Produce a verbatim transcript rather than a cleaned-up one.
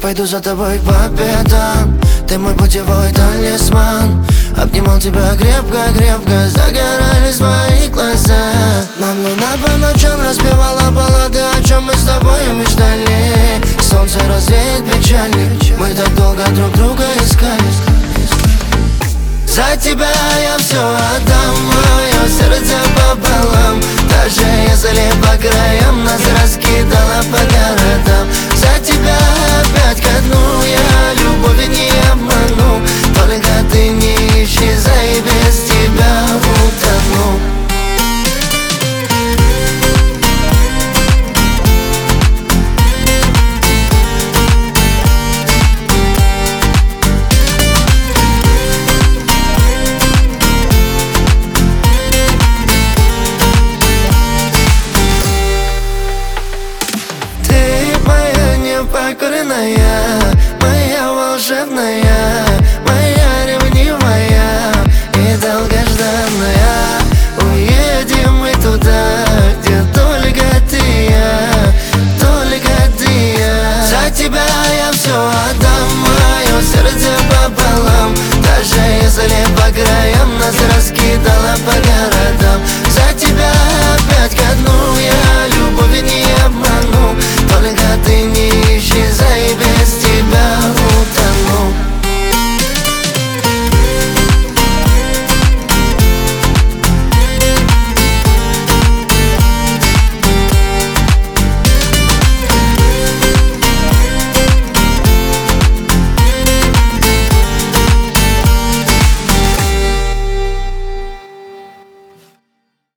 пойду за тобой по пятам. Ты мой путевой талисман. Обнимал тебя крепко-крепко, загорались мои глаза. Нам луна по ночам распевала баллады, о чем мы с тобой мечтали. Солнце развеет печали, мы так долго друг друга искали. За тебя я все отдам, мое сердце пополам. Даже если по краям нас раскидало по городам. За тебя опять ко дну, я любовь не обману. Только ты не исчезай, без тебя утону. Покорная, моя волшебная, моя ревнивая и долгожданная. Уедем мы туда, где только ты и я, только ты и я. За тебя я все отдам, мое сердце пополам. Даже если по краям